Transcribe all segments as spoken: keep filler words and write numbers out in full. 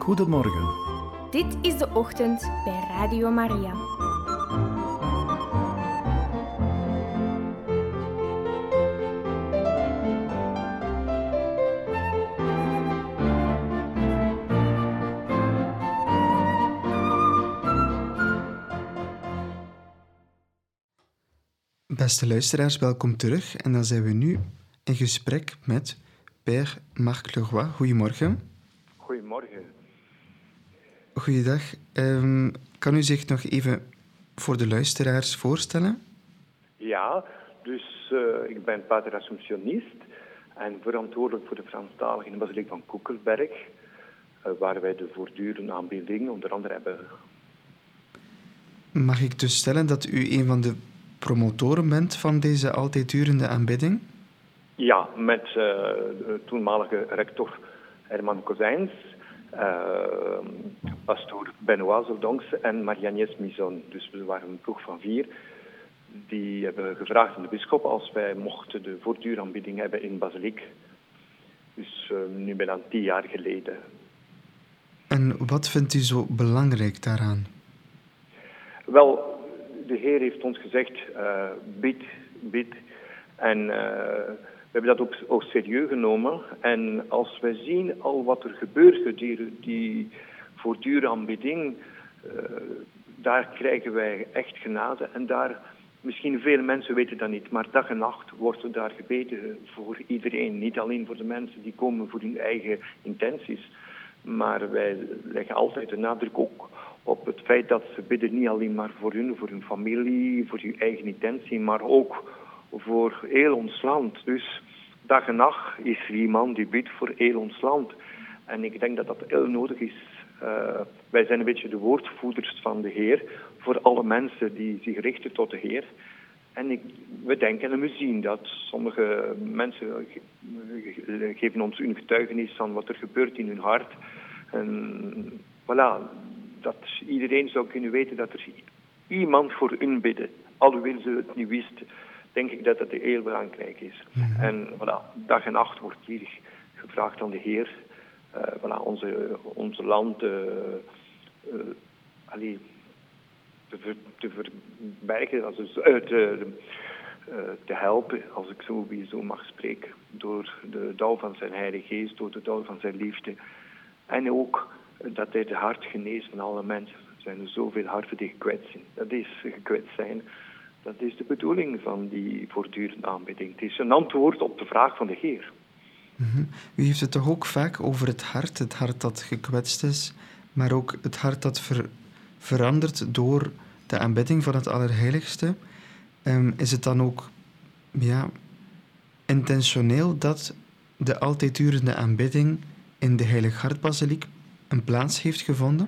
Goedemorgen. Dit is de ochtend bij Radio Maria. Beste luisteraars, welkom terug. En dan zijn we nu in gesprek met Père Marc Leroy. Goedemorgen. Goedemorgen. Goeiedag. Um, kan u zich nog even voor de luisteraars voorstellen? Ja, dus uh, ik ben pater Assumptionist en verantwoordelijk voor de Franstaligen in de basiliek van Koekelberg, uh, waar wij de voortdurende aanbidding onder andere hebben. Mag ik dus stellen dat u een van de promotoren bent van deze altijd durende aanbidding? Ja, met uh, de toenmalige rector Herman Kozijns, uh, pastoor Benoît Zodongs en Marie-Agnès Mison. Dus we waren een ploeg van vier. Die hebben gevraagd aan de bisschop als wij mochten de voortduraanbidding hebben in basiliek. Dus uh, nu bijna tien jaar geleden. En wat vindt u zo belangrijk daaraan? Wel, de Heer heeft ons gezegd, uh, bid, bid. En uh, we hebben dat ook, ook serieus genomen. En als wij zien al wat er gebeurt gedurende die voortduraanbidding, uh, daar krijgen wij echt genade. En daar, misschien vele mensen weten dat niet, maar dag en nacht wordt er daar gebeden voor iedereen. Niet alleen voor de mensen die komen voor hun eigen intenties. Maar wij leggen altijd de nadruk ook op het feit dat ze bidden niet alleen maar voor hun, voor hun familie, voor hun eigen intentie, maar ook voor heel ons land. Dus dag en nacht is er iemand die bidt voor heel ons land. En ik denk dat dat heel nodig is. Uh, wij zijn een beetje de woordvoerders van de Heer voor alle mensen die zich richten tot de Heer. En ik, we denken en we zien dat sommige mensen ge- geven ons hun getuigenis van wat er gebeurt in hun hart. En voilà, dat iedereen zou kunnen weten dat er iemand voor hun bidden. Alhoewel ze het niet wisten, denk ik dat dat heel belangrijk is. Mm-hmm. En voilà, dag en nacht wordt hier gevraagd aan de Heer. Uh, voilà, onze, onze land uh, uh, allee, te, ver, te verbergen, also, uh, te, uh, te helpen, als ik zo, wie zo mag spreken, door de dauw van zijn Heilige Geest, door de dauw van zijn liefde. En ook dat hij het hart geneest van alle mensen. Er zijn er zoveel harten die gekwetst zijn. Dat is gekwetst zijn. Dat is de bedoeling van die voortdurende aanbidding. Het is een antwoord op de vraag van de Heer. Mm-hmm. U heeft het toch ook vaak over het hart, het hart dat gekwetst is, maar ook het hart dat ver, verandert door de aanbidding van het Allerheiligste. Um, is het dan ook ja, intentioneel dat de altijd durende aanbidding in de Heilig Hartbasiliek een plaats heeft gevonden?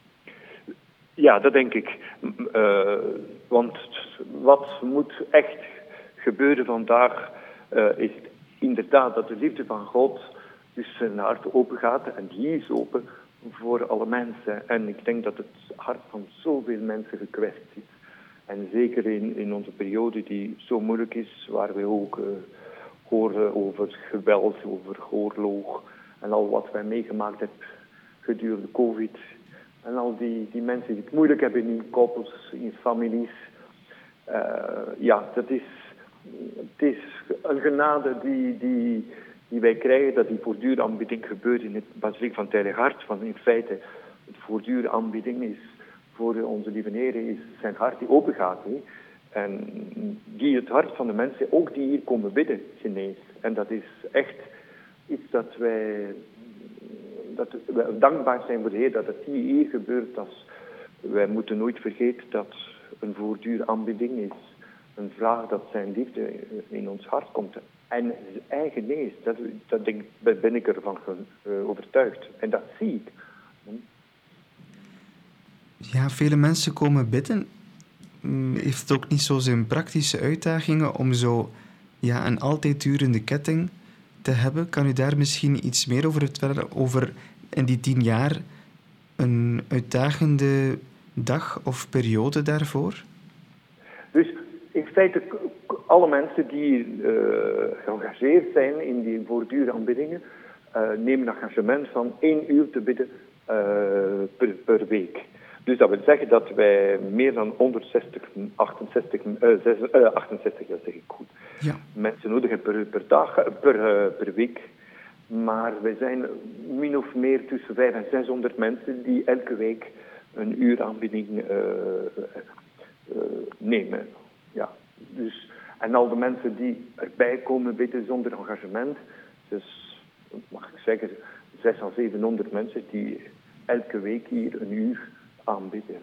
Ja, dat denk ik. Uh, want wat moet echt gebeuren vandaag uh, is inderdaad dat de liefde van God dus zijn hart open gaat. En die is open voor alle mensen. En ik denk dat het hart van zoveel mensen gekwetst is. En zeker in, in onze periode die zo moeilijk is, waar we ook uh, horen over geweld, over oorlog en al wat wij meegemaakt hebben gedurende COVID. En al die, die mensen die het moeilijk hebben in koppels, in families. Uh, ja, dat is, het is een genade die, die, die wij krijgen, dat die voortdurende aanbidding gebeurt in het basiliek van het Heilig Hart. Want in feite, het voortdurende aanbidding is voor onze lieve Heer, is zijn hart die open gaat. He. En die het hart van de mensen, ook die hier komen bidden, geneest. En dat is echt iets dat wij... dat we dankbaar zijn voor de Heer dat het hier gebeurt. Als, wij moeten nooit vergeten dat een voortdurende aanbidding is. Een vraag dat zijn liefde in ons hart komt. En hij geneest. Dat, dat denk, ben ik ervan uh, overtuigd. En dat zie ik. Ja, vele mensen komen bidden. Heeft het ook niet zo zijn praktische uitdagingen om zo ja, een altijd durende ketting te hebben? Kan u daar misschien iets meer over vertellen? Over in die tien jaar een uitdagende dag of periode daarvoor? Dus in feite, alle mensen die uh, geëngageerd zijn in die voortdurende aanbiddingen, uh, nemen een engagement van één uur te bidden uh, per, per week. Dus dat wil zeggen dat wij meer dan honderdzestig, achtenzestig, uh, zes, uh, achtenzestig dat zeg ik goed, ja. mensen nodig hebben per, per dag, per, uh, per week. Maar wij zijn min of meer tussen vijfhonderd en zeshonderd mensen die elke week een uur aanbieding uh, uh, nemen. Ja. Dus, en al de mensen die erbij komen bidden zonder engagement, dus mag ik zeggen, zeshonderd à zevenhonderd mensen die elke week hier een uur aanbieden.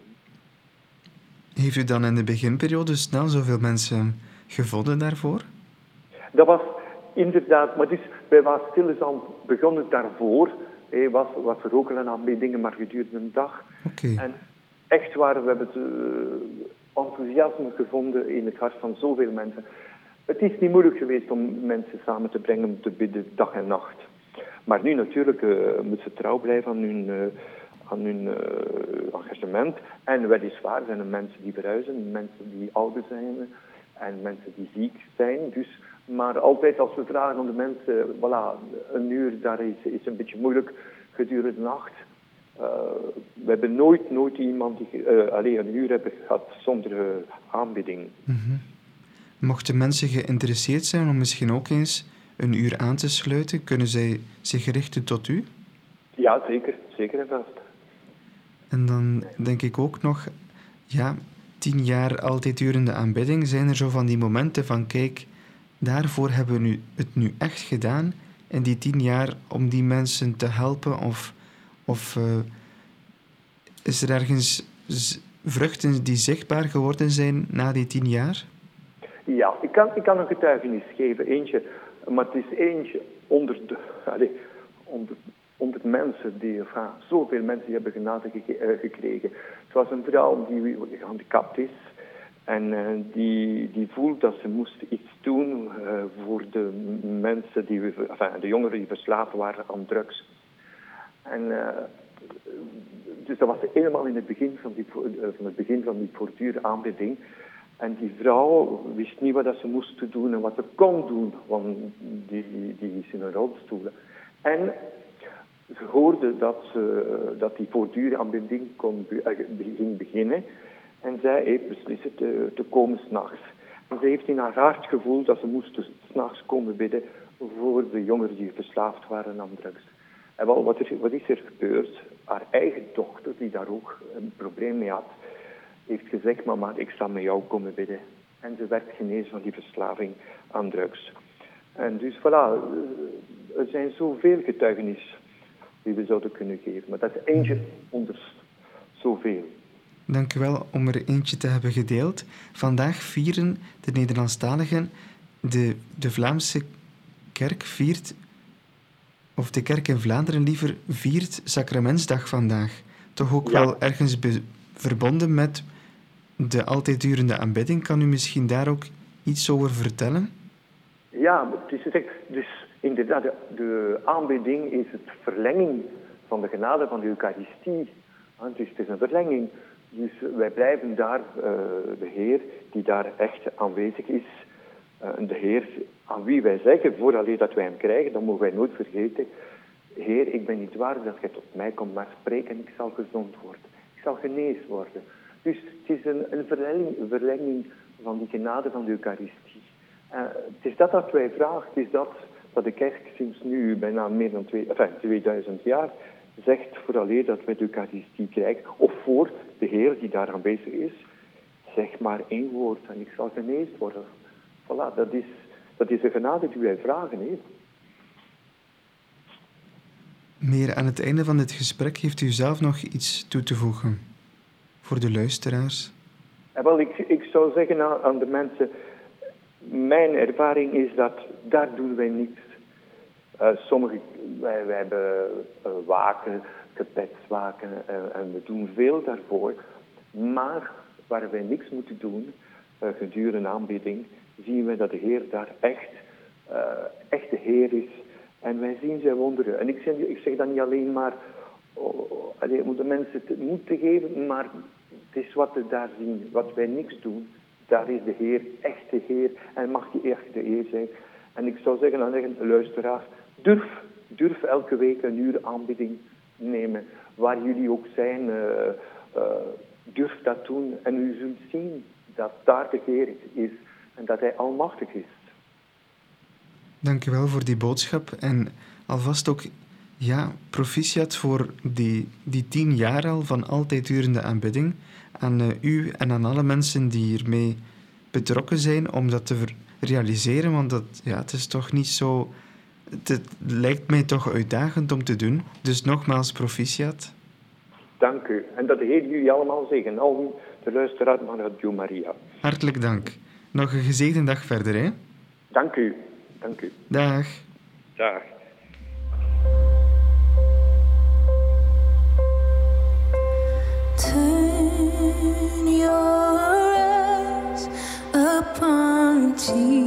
Heeft u dan in de beginperiode snel zoveel mensen gevonden daarvoor? Dat was inderdaad, maar dus, wij waren stilletjes begonnen daarvoor. Hé, was, was er ook al een aanbiedingen, maar gedurende een dag. Okay. En echt waar, we hebben het uh, enthousiasme gevonden in het hart van zoveel mensen. Het is niet moeilijk geweest om mensen samen te brengen om te bidden dag en nacht. Maar nu natuurlijk uh, moeten ze trouw blijven aan hun, uh, aan hun uh, engagement. En weliswaar zijn er mensen die verhuizen, mensen die ouder zijn en mensen die ziek zijn. Dus, maar altijd als we vragen aan de mensen, voilà, een uur, daar is, is een beetje moeilijk gedurende de nacht. Uh, we hebben nooit, nooit iemand die uh, alleen een uur hebben gehad zonder uh, aanbieding. Mm-hmm. Mochten mensen geïnteresseerd zijn om misschien ook eens een uur aan te sluiten, kunnen zij zich richten tot u? Ja, zeker. Zeker en vast. En dan denk ik ook nog, ja, tien jaar altijd durende aanbidding, zijn er zo van die momenten van, kijk, daarvoor hebben we nu, het nu echt gedaan, in die tien jaar, om die mensen te helpen, of, of uh, is er ergens z- vruchten die zichtbaar geworden zijn na die tien jaar? Ja, ik kan, ik kan een getuigenis geven, eentje, maar het is eentje onder de, allez, onder, onder mensen, die, enfin, zoveel mensen die hebben genade geke- uh, gekregen. Het was een vrouw die gehandicapt is en uh, die, die voelt dat ze moest iets doen uh, voor de mensen, die, enfin, de jongeren die verslaafd waren aan drugs. En uh, dus dat was helemaal in het begin van, die, uh, van het begin van die voortdurende aanbidding. En die vrouw wist niet wat ze moest doen en wat ze kon doen, want die, die is in een rolstoel. En ze hoorde dat, ze, dat die voortdurende aanbidding kon, uh, ging beginnen. En zij heeft beslist te, te komen 's nachts. En ze heeft in haar hart gevoeld dat ze moest 's nachts komen bidden voor de jongeren die verslaafd waren aan drugs. En wel, wat, er, wat is er gebeurd? Haar eigen dochter, die daar ook een probleem mee had, heeft gezegd, mama, ik zal met jou komen bidden. En ze werd genezen van die verslaving aan drugs. En dus voilà, er zijn zoveel getuigenissen die we zouden kunnen geven. Maar dat is eentje onder zoveel. Dank u wel om er eentje te hebben gedeeld. Vandaag vieren de Nederlandstaligen, de, de Vlaamse kerk viert, of de kerk in Vlaanderen liever, viert Sacramentsdag vandaag. Toch ook ja. wel ergens be- verbonden met de altijd durende aanbidding. Kan u misschien daar ook iets over vertellen? Ja, het is, dus inderdaad, de, de aanbidding is het verlenging van de genade van de Eucharistie. Dus het is een verlenging. Dus wij blijven daar, uh, de Heer die daar echt aanwezig is, uh, de Heer aan wie wij zeggen, vooraleer dat wij hem krijgen, dan mogen wij nooit vergeten, Heer, ik ben niet waardig dat gij tot mij komt, maar spreek en ik zal gezond worden. Ik zal genezen worden. Dus het is een, een, verlenging, een verlenging van die genade van de Eucharistie. Uh, het is dat dat wij vragen, het is dat dat de kerk sinds nu bijna meer dan twee, enfin, tweeduizend jaar zegt vooraleer dat wij de Eucharistie krijgen, of voor de Heer die daar aanwezig is, zeg maar één woord en ik zal genezen worden. Voilà, dat is, dat is de genade die wij vragen. Hè. Meer aan het einde van dit gesprek heeft u zelf nog iets toe te voegen voor de luisteraars? En wel, ik, ik zou zeggen aan, aan de mensen, mijn ervaring is dat daar doen wij niets. Uh, sommige, wij, wij hebben uh, waken, gebedswaken uh, en we doen veel daarvoor. Maar waar wij niks moeten doen, uh, gedurende aanbidding, zien we dat de Heer daar echt, uh, echt de Heer is. En wij zien zijn wonderen. En ik zeg, ik zeg dan niet alleen maar oh, alleen om de mensen het moed te geven, maar het is wat we daar zien. Wat wij niks doen, daar is de Heer, echt de Heer. En mag die echt de Heer zijn. En ik zou zeggen aan de luisteraars, durf, durf elke week een uur aanbidding nemen. waar jullie ook zijn, uh, uh, durf dat doen. En u zult zien dat daar de Heer is en dat Hij almachtig is. Dank u wel voor die boodschap. En alvast ook, ja, proficiat voor die, die tien jaar al van altijd durende aanbidding. Aan uh, u en aan alle mensen die hiermee betrokken zijn om dat te ver- realiseren. Want dat, ja, het is toch niet zo... Het, het lijkt mij toch uitdagend om te doen. Dus nogmaals, proficiat. Dank u. En dat de Heer jullie allemaal zegen. Al de luisteraars van Radio Maria. Hartelijk dank. Nog een gezegende dag verder, hè? Dank u. Dank u. Dag. Dag. Turn your eyes upon Jesus.